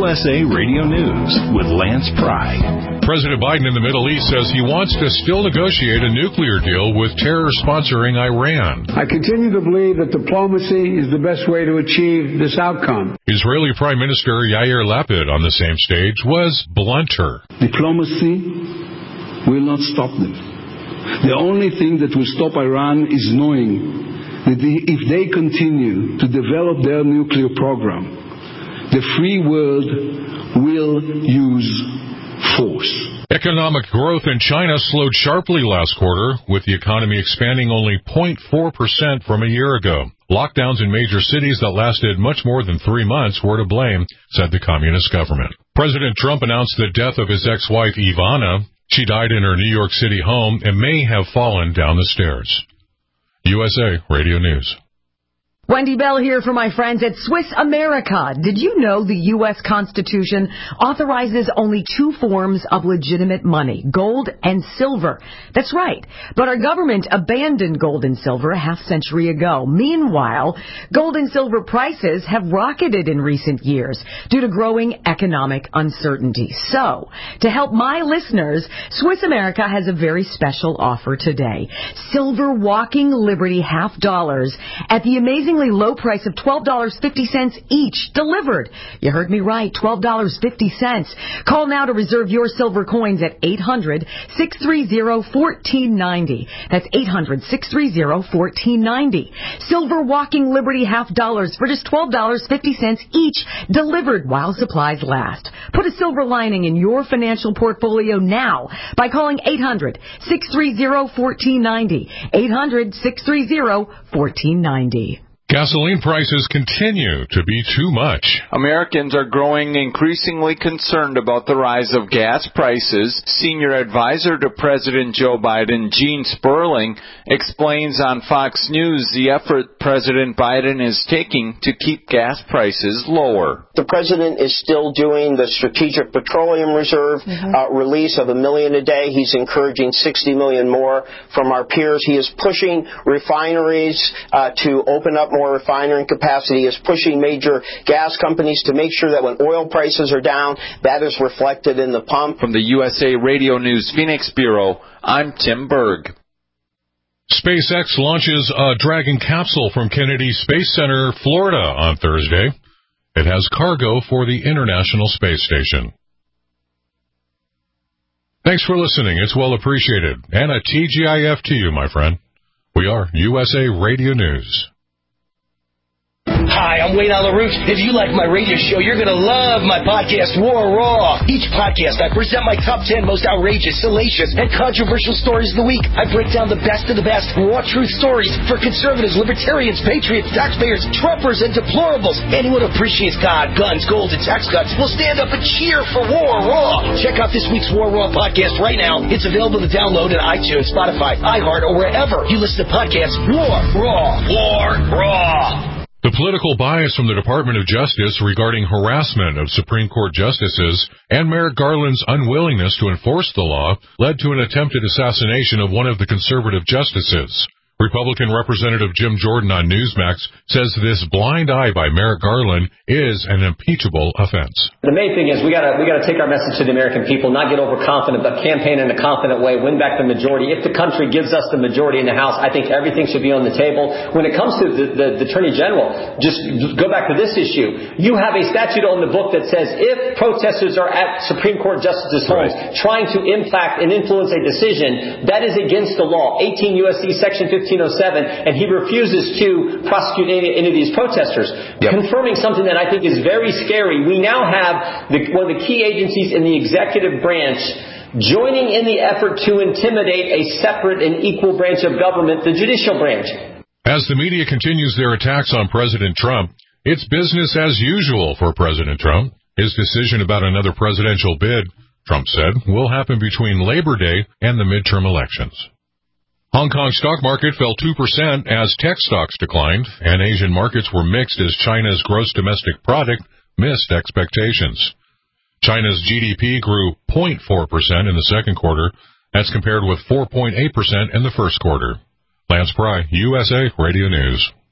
USA Radio News with Lance Pry. President Biden in the Middle East says he wants to still negotiate a nuclear deal with terror-sponsoring Iran. I continue to believe that diplomacy is the best way to achieve this outcome. Israeli Prime Minister Yair Lapid on the same stage was blunter. Diplomacy will not stop them. The only thing that will stop Iran is knowing that if they continue to develop their nuclear program, the free world will use force. Economic growth in China slowed sharply last quarter, with the economy expanding only 0.4% from a year ago. Lockdowns in major cities that lasted much more than 3 months were to blame, said the communist government. President Trump announced the death of his ex-wife Ivana. She died in her New York City home and may have fallen down the stairs. USA Radio News. Wendy Bell here for my friends at Swiss America. Did you know the U.S. Constitution authorizes only 2 forms of legitimate money, gold and silver? That's right. But our government abandoned gold and silver a half-century ago. Meanwhile, gold and silver prices have rocketed in recent years due to growing economic uncertainty. So, to help my listeners, Swiss America has a very special offer today. Silver Walking Liberty $half at the amazing low price of $12.50 each, delivered. You heard me right, $12.50. Call now to reserve your silver coins at 800-630-1490. That's 800-630-1490. Silver Walking Liberty $half for just $12.50 each, delivered while supplies last. Put a silver lining in your financial portfolio now by calling 800-630-1490. 800-630-1490. Gasoline prices continue to be too much. Americans are growing increasingly concerned about the rise of gas prices. Senior advisor to President Joe Biden, Gene Sperling, explains on Fox News the effort President Biden is taking to keep gas prices lower. The president is still doing the Strategic Petroleum Reserve release of 1 million a day. He's encouraging 60 million more from our peers. He is pushing refineries to open up more refinery capacity, is pushing major gas companies to make sure that when oil prices are down, that is reflected in the pump. From the USA Radio News Phoenix Bureau, I'm Tim Berg. SpaceX launches a Dragon capsule from Kennedy Space Center, Florida on Thursday. It has cargo for the International Space Station. Thanks for listening. It's well appreciated. And a TGIF to you, my friend. We are USA Radio News. Hi, I'm Wayne LaRouche. If you like my radio show, you're going to love my podcast, War Raw. Each podcast, I present my top 10 most outrageous, salacious, and controversial stories of the week. I break down the best of the best raw truth stories for conservatives, libertarians, patriots, taxpayers, Trumpers, and deplorables. Anyone who appreciates God, guns, gold, and tax cuts will stand up and cheer for War Raw. Check out this week's War Raw podcast right now. It's available to download at iTunes, Spotify, iHeart, or wherever you listen to podcasts. War Raw. War Raw. The political bias from the Department of Justice regarding harassment of Supreme Court justices and Merrick Garland's unwillingness to enforce the law led to an attempted assassination of one of the conservative justices. Republican Representative Jim Jordan on Newsmax says this blind eye by Merrick Garland is an impeachable offense. The main thing is we gotta take our message to the American people, not get overconfident, but campaign in a confident way, win back the majority. If the country gives us the majority in the House, I think everything should be on the table. When it comes to the Attorney General, just go back to this issue. You have a statute on the book that says if protesters are at Supreme Court justices' homes trying to impact and influence a decision, that is against the law. 18 U.S.C. Section 1507, and he refuses to prosecute any of these protesters. Confirming something that I think is very scary. We now have one of the key agencies in the executive branch joining in the effort to intimidate a separate and equal branch of government, the judicial branch. As the media continues their attacks on President Trump, it's business as usual for President Trump. His decision about another presidential bid, Trump said, will happen between Labor Day and the midterm elections. Hong Kong stock market fell 2% as tech stocks declined, and Asian markets were mixed as China's gross domestic product missed expectations. China's GDP grew 0.4% in the second quarter. That's compared with 4.8% in the first quarter. Lance Pry, USA Radio News.